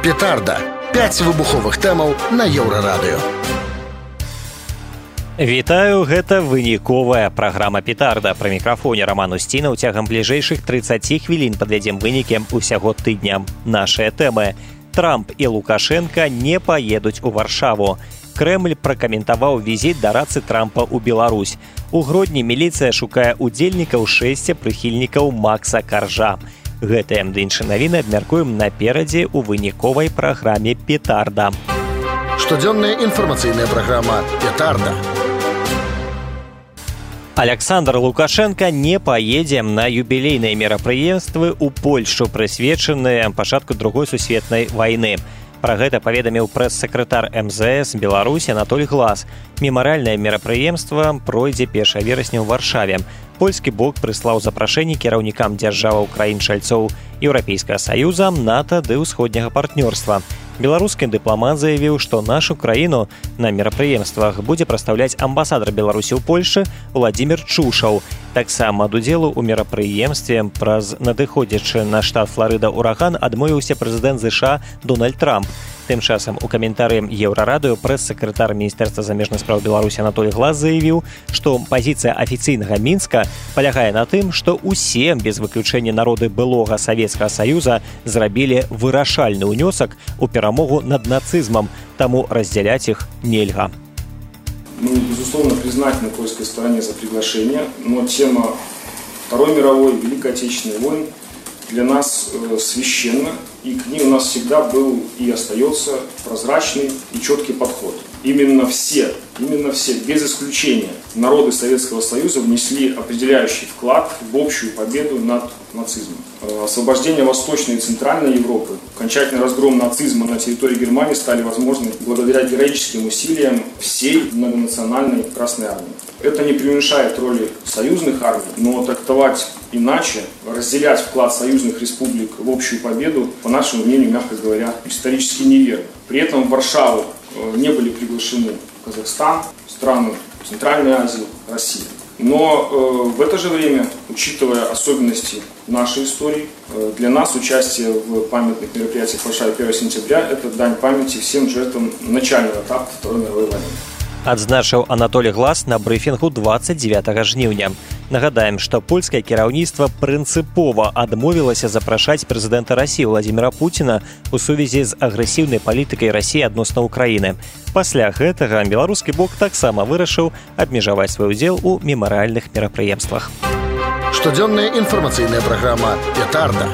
Петарда. 5 выбуховых тэмаў на Еўрарадыё. Вітаю, гэта выніковая праграма «Петарда». Пры мікрафоне Роман Устінаў. Цягам бліжэйшых 30 хвілін падвядзем вынікі усяго тыдня. Нашыя тэмы. Трамп і Лукашенка не паедуць у Варшаву. Крэмль пракаментаваў візіт дарадцы Трампа ў Беларусь. У Гродні міліцыя шукае удзельнікаў 6 прыхільнікаў Макса Каржа. Гэтыя ды іншыя навіны абмяркуем наперадзе ў выніковай праграме «Петарда». Штодзённая інфармацыйная праграма «Петарда». Александр Лукашенко не паедзе на юбілейныя мерапрыемствы ў Польшчу, прысвечаныя пачатку Другой сусветнай вайны. Пра гэта паведаміў прэс-сакратар МЗС Беларусі Анатоль Глас. Мемарыяльнае мерапрыемства пройдзе 1 верасня ў Варшаве. Польскі бок прыслаў запрашэнні кіраўнікам дзяржаваў краін-чальцоў Еўрапейскага саюза, НАТО ды ўсходняга партнёрства. Беларускі дыпламат заявіў, што нашу краіну на мерапрыемствах будзе прадстаўляць амбасадар Беларусі ў Польшчы Владзімір Чушаў. Таксама ад удзелу ў мерапрыемстве праз надыходзячы на штат Фларыда ураган адмовіўся прэзідэнт ЗША Дональд Трамп. Тым часам у каментары Еўрарадыё прэс-сакратар Міністэрства замежных спраў Беларусі Анатоль Глас заявіў, што пазіцыя афіцыйнага Мінска палягае на тым, што ўсе, без выключэння народы былога Савецкага Саюза, зрабілі вырашальны ўнёсак у перамогу над нацизмом, таму разделять их нельга. Мы, безусловно, признательны польской стороне за приглашение, но тема Второй мировой, Великой Отечественной войны для нас священна, и к ней у нас всегда был и остается прозрачный и четкий подход. Именно все, без исключения, народы Советского Союза внесли определяющий вклад в общую победу над нацизмом. Освобождение Восточной и Центральной Европы, окончательный разгром нацизма на территории Германии стали возможны благодаря героическим усилиям всей многонациональной Красной Армии. Это не преуменьшает роли союзных армий, но трактовать иначе, разделять вклад союзных республик в общую победу, по нашему мнению, мягко говоря, исторически неверно. При этом в Варшаву не были приглашены Казахстан, страны Центральной Азии, Россия. Но в это же время, учитывая особенности нашей истории, для нас участие в памятных мероприятиях в Варшаве 1 сентября – это дань памяти всем жертвам начального этапа Второй мировой войны. Адзначыў Анатолий Глас на брыфінгу 29 жніўня. Нагадаем, што польскае кіраўніцтва прынцыпова адмовілася запрашаць прэзідэнта Расіі Владзіміра Пуціна у сувязі з агрэсіўнай палітыкай Расіі адносна ўкраіны. Пасля гэтага беларускі бок таксама вырашыў абмежаваць свой удзел у мемарыяльных мерапрыемствах. Штодзённая інфармацыйная праграма «Петарда».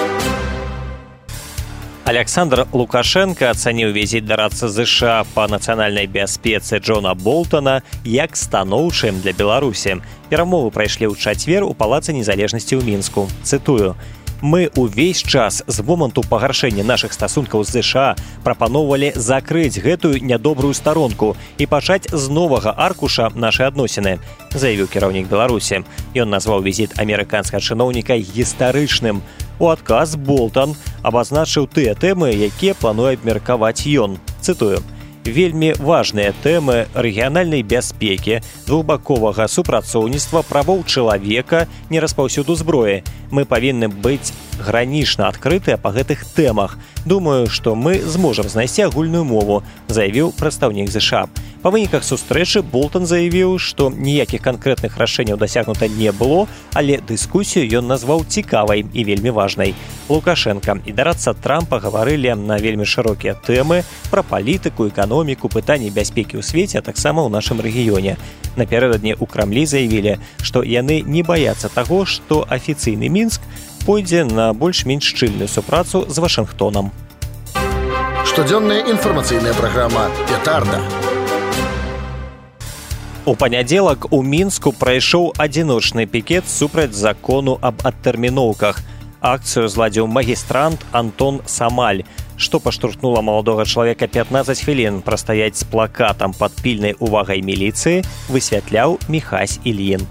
Александр Лукашенко ацаніў візіт дарадцы ЗША па нацыянальнай бяспецы Джона Болтана як станоўчым для Беларусі. Перамовы прайшлі ў чацвер у Палацы незалежнасці ў Мінску. Цытую: «Мы ўвесь час з моманту пагаршэння нашых стасункаў з ЗША прапаноўвалі закрыць гэтую нядобрую старонку і пачаць з новага аркуша нашы адносіны», заявіў кіраўнік Беларусі. Ён назваў візіт амерыканскага чыноўніка гістарычным. У адказ Болтан абазначыў тыя тэмы, якія плануе абмеркаваць ён. Цытую: «Вельмі важныя тэмы рэгіянальнай бяспекі, двухбаковага супрацоўніцтва, правоў чалавека, нераспаўсюду зброі. Мы павінны быць гранічна адкрытыя па гэтых тэмах. Думаю, што мы зможам знайсці агульную мову», заявіў прадстаўнік ЗША. Па выніках сустрэчы Болтан заявіў, што ніякіх канкрэтных рашэнняў дасягнута не было, але дыскусію ён назваў цікавай і вельмі важнай. Лукашенка і дарадца Трампа гаварылі на вельмі шырокія тэмы пра палітыку, эканоміку, пытанні бяспекі ў свеце, а таксама ў нашым рэгіёне. Напярэдадні ў Крамлі заявілі, што яны не баяцца таго, што афіцыйны Мінск пойдзе на больш-менш шчыльную супрацу з Вашынгтонам. Штодзённая інфармацыйная праграма «Петарда». У панядзелак у Мінску прайшоў адзіночны пікет супраць закону аб адтэрміноўках. Акцыю зладзіў магістрант Антон Самаль, што паштурхнула маладога чалавека 15 хвілін прастаяць з плакатам пад пільнай увагай міліцыі, высвятляў Міхась Ільін.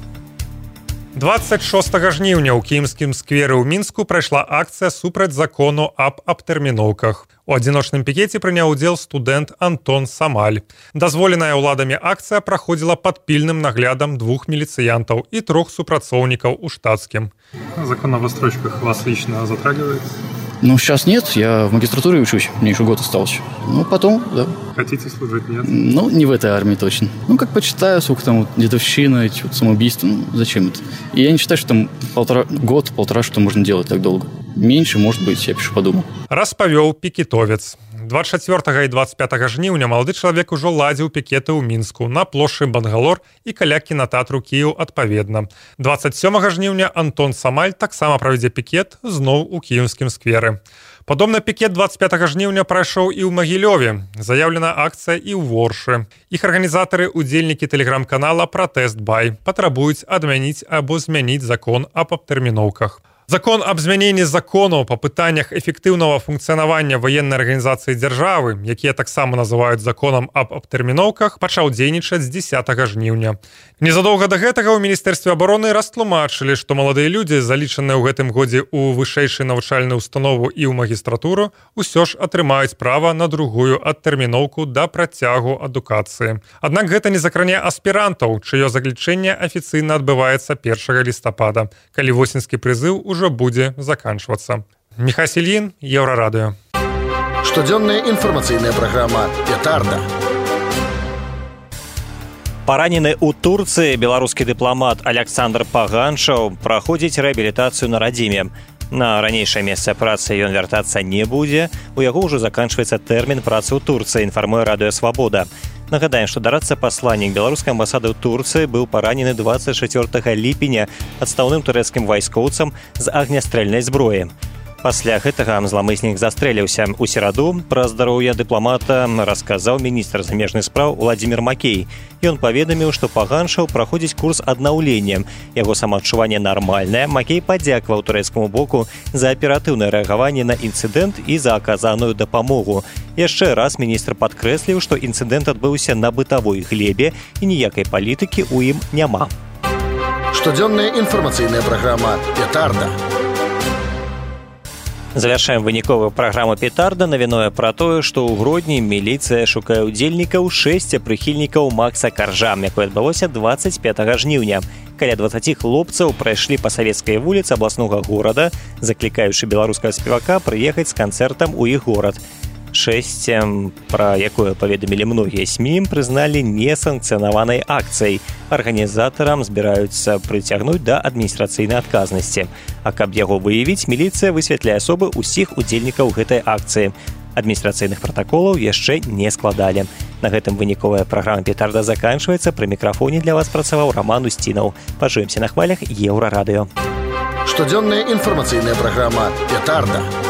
26 жніўня ў Кіімскім скверы ў Мінску прайшла акцыя супраць закону аб абтэрміноўках. У адзіночным пікеце прыняў удзел студэнт Антон Самаль. Дазволеная ўладамі акцыя праходзіла пад пільным наглядам 2 міліцыянтаў і 3 супрацоўнікаў у штатскім. Закон об отсрочках вас лично затрагивает? Ну, сейчас нет, я в магистратуре учусь, мне еще год остался. Ну, потом, да. Хотите служить, нет? Ну, не в этой армии точно. Ну, как почитаю, сколько там дедовщина, эти вот самоубийства, ну, зачем это? И я не считаю, что там год-полтора, что можно делать так долго. Меньше, может быть, я пишу подумал. Распавёў пікетовец. 24 і 25 жніўня малады чалавек ужо ладзіў пікеты ў Мінску на плошчы Бангалор і каля кінатэатру Кіеў адпаведна. 27 жніўня Антон Самаль таксама правядзе пікет зноў у кіеўскім скверы. Падобны пікет 25 жніўня прайшоў і ў Магілёве. Заяўлена акцыя і ў Воршы. Іх арганізатары, удзельнікі тэлеграм-канала «Пратэст Бай» патрабуюць адмяніць або змяніць закон аб абтэрміноўках. Закон об змяненні законаў па пытаннях эфектыўнага функцыянавання ваеннай арганізацыі дзяржавы, якія таксама называюць законам аб абтэрміноўках, пачаў дзейнічаць з 10 жніўня. Незадоўга да гэтага ў Міністэрстве абароны растлумачылі, што маладыя людзі, залічаныя ў гэтым годзе ў вышэйшую навучальную установу і ў магістратуру, усё ж атрымаюць права на другую адтэрміноўку да працягу адукацыі. Аднак гэта не закране аспірантаў, чыё заключэнне афіцыйна адбываецца 1 лістапада, калі восеньскі прызыў уже будзе заканчвацца. Михай Сельін, Еўрарадыё. Штодзённая інфармацыйная праграма «Петарда». Паранены ў Турцыі беларускі дыпламат Александр Паганшаў праходзіць рэабілітацыю на радзіме. На ранейшае месца працы ён вяртацца не будзе, у яго ўжо заканчваецца тэрмін працы ў Турцыі, інфармуе Радыё Свабода. Нагадаем, што дарадца-пасланнік беларускай амбасады ў Турцыі быў паранены 24 ліпеня адстаўным турэцкім вайскоўцам з агнястрэльнай зброі. Пасля гэтага зламыснік застрэліўся. У сераду пра здароўе дыпламата расказаў міністр замежных спраў Владзімір Макей. Ён паведаміў, што Паганшаў праходзіць курс аднаўлення. Яго самаадчуванне нармальнае. Макей падзякаваў турэцкаму боку за аператыўнае рэагаванне на інцыдэнт і за аказаную дапамогу. Яшчэ раз міністр падкрэсліў, што інцыдэнт адбыўся на бытавой глебе і ніякай палітыкі ў ім няма. Штодзённая інфармацыйная праграма «Петарда». Завяршаем выніковую праграму «Петарда» навіною пра тое, што ў Гродні міліцыя шукае ўдзельнікаў 6 прыхільнікаў Макса Каржа, якое адбылося 25 жніўня. Каля 20 хлопцаў прайшлі па савецкай вуліцы абласнога горада, заклікаючы беларускага спевака прыехаць з канцэртам у іх горад. 6, пра якое паведамілі многія СМІ, прызналі несанкцыянаванай акцыяй. Арганізатарам збіраюцца прыцягнуць да адміністрацыйнай адказнасці. А каб яго выявіць, міліцыя высвятляе асобы ўсіх удзельнікаў гэтай акцыі. Адміністрацыйных пратаколаў яшчэ не складалі. На гэтым выніковая праграма «Петарда» заканчваецца. Пры мікрафоне для вас працаваў Роман Устінаў. Пажывемся на хвалях Еўрарадыё. Штодзённая інфармацыйная праграма «Петарда».